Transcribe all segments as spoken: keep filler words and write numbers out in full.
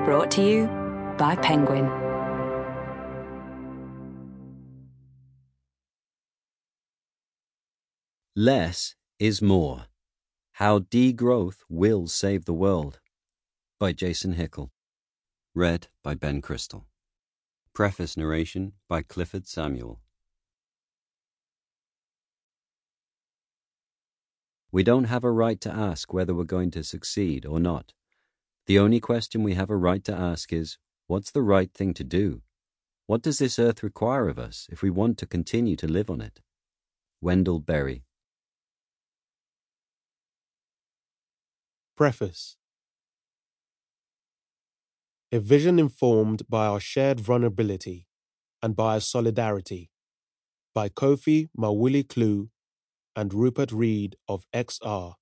Brought to you by Penguin. Less is more. How Degrowth Will Save the World by Jason Hickel. Read by Ben Crystal. Preface narration by Clifford Samuel. We don't have a right to ask whether we're going to succeed or not. The only question we have a right to ask is, what's the right thing to do? What does this earth require of us if we want to continue to live on it? Wendell Berry. Preface. A vision informed by our shared vulnerability and by our solidarity, by Kofi Mawuli-Klue and Rupert Read of X R.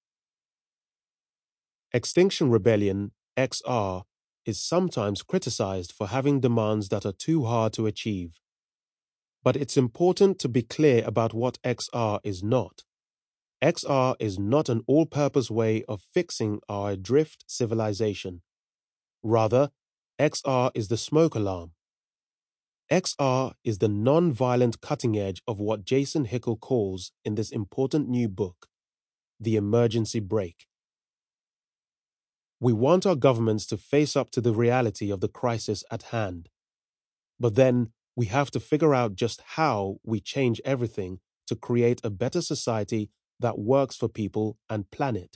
Extinction Rebellion, X R, is sometimes criticized for having demands that are too hard to achieve. But it's important to be clear about what X R is not. X R is not an all-purpose way of fixing our adrift civilization. Rather, X R is the smoke alarm. X R is the non-violent cutting edge of what Jason Hickel calls in this important new book, the emergency brake. We want our governments to face up to the reality of the crisis at hand. But then we have to figure out just how we change everything to create a better society that works for people and planet.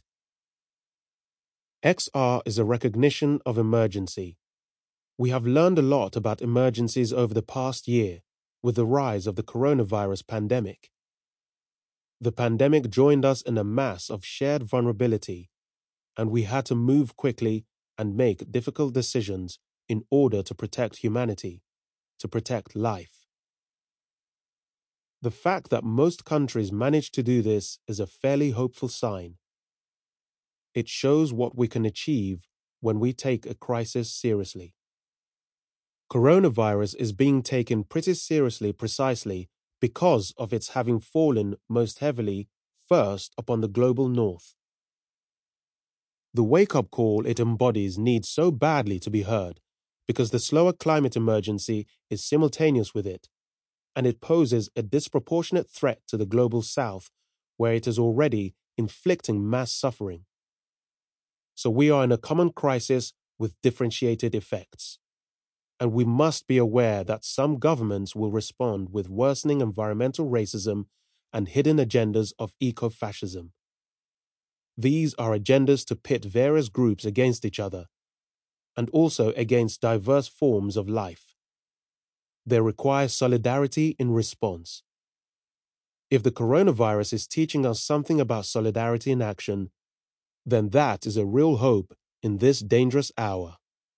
X R is a recognition of emergency. We have learned a lot about emergencies over the past year with the rise of the coronavirus pandemic. The pandemic joined us in a mass of shared vulnerability, and we had to move quickly and make difficult decisions in order to protect humanity, to protect life. The fact that most countries managed to do this is a fairly hopeful sign. It shows what we can achieve when we take a crisis seriously. Coronavirus is being taken pretty seriously precisely because of its having fallen most heavily first upon the global north. The wake-up call it embodies needs so badly to be heard because the slower climate emergency is simultaneous with it, and it poses a disproportionate threat to the global south where it is already inflicting mass suffering. So we are in a common crisis with differentiated effects. And we must be aware that some governments will respond with worsening environmental racism and hidden agendas of eco-fascism. These are agendas to pit various groups against each other, and also against diverse forms of life. They require solidarity in response. If the coronavirus is teaching us something about solidarity in action, then that is a real hope in this dangerous hour.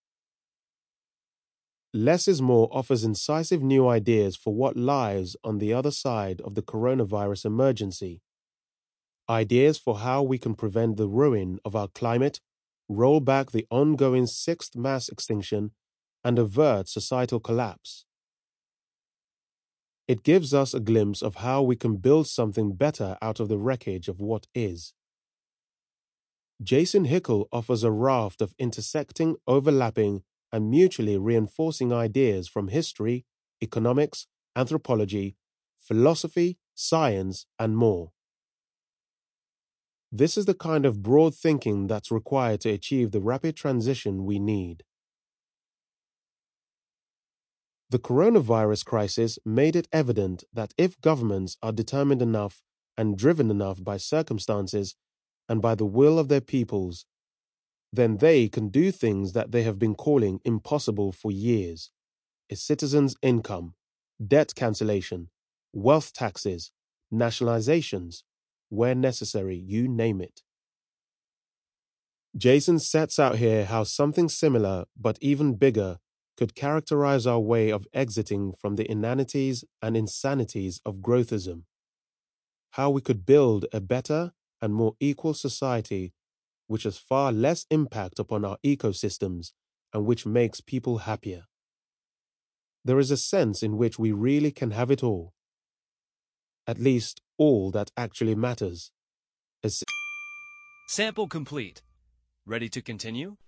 Less is More offers incisive new ideas for what lies on the other side of the coronavirus emergency. Ideas for how we can prevent the ruin of our climate, roll back the ongoing sixth mass extinction, and avert societal collapse. It gives us a glimpse of how we can build something better out of the wreckage of what is. Jason Hickel offers a raft of intersecting, overlapping, and mutually reinforcing ideas from history, economics, anthropology, philosophy, science, and more. This is the kind of broad thinking that's required to achieve the rapid transition we need. The coronavirus crisis made it evident that if governments are determined enough and driven enough by circumstances and by the will of their peoples, then they can do things that they have been calling impossible for years: a citizen's income, debt cancellation, wealth taxes, nationalizations, where necessary, you name it. Jason sets out here how something similar, but even bigger, could characterize our way of exiting from the inanities and insanities of growthism. How we could build a better and more equal society which has far less impact upon our ecosystems and which makes people happier. There is a sense in which we really can have it all. At least, all that actually matters. As Sample complete. Ready to continue?